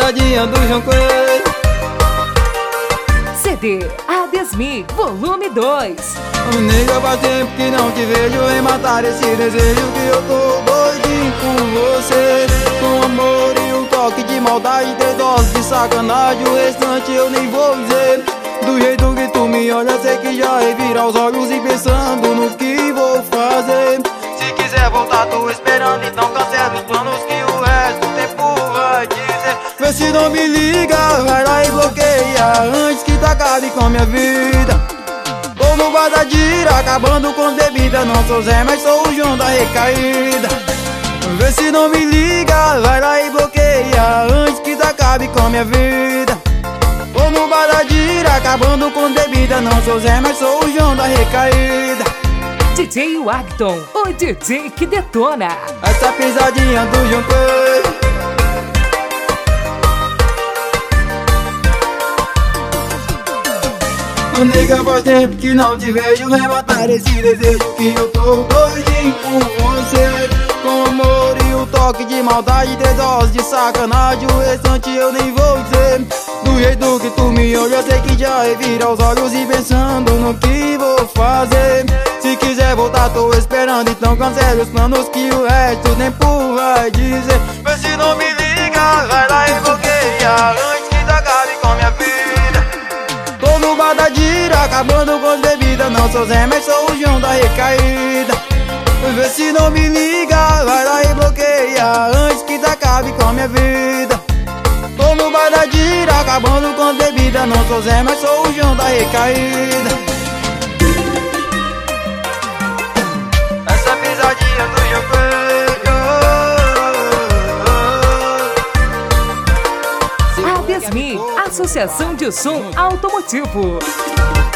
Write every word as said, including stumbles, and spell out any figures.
pisadinha do João Coelho. C D Adesmi, volume dois. Nega, faz tempo que não te vejo. Vem matar esse desejo que eu tô doidinho com você. Com amor e um toque de maldade, três doses de sacanagem. O restante eu nem vou dizer. Do jeito que tu me olha, sei que já revira os olhos e pensando no que vou fazer. Se quiser voltar, tô esperando, então cancela os planos que o resto do tempo vai dizer. Vê se não me liga, vai lá e bloqueia antes que tu acabe com a minha vida. Tô no bar da gira, acabando com bebida. Não sou Zé, mas sou o João da recaída. Vê se não me liga, vai lá e bloqueia antes que tu acabe com a minha vida. Tô no bar da gira, acabando com bebida. Não sou Zé, mas sou o João da recaída. D J Wagton, o D J que detona. Essa pisadinha do João Coelho. Nega, faz tempo que não te vejo. Vem matar esse desejo que eu tô doidinho com você. Com amor e um toque de maldade, três doses de sacanagem. O restante eu nem vou dizer. Do jeito que tu me olha, eu sei que já revira os olhos e pensando no que vou fazer. Se quiser voltar, tô esperando, então cancele os planos que o resto do tempo vai dizer. Vê se não me liga, vai lá e bloqueia antes que tu acabe com minha vida. Tô no bar da gira, acabando com bebida. Não sou Zé, mas sou o João da recaída. Vê se não me liga, vai lá e bloqueia antes que tu acabe com a minha vida. Tô no bar da gira, acabando com bebida. Não sou Zé, mas sou o João da recaída. Essa pisadinha do João Coelho. Adesmi, Associação de Som Automotivo.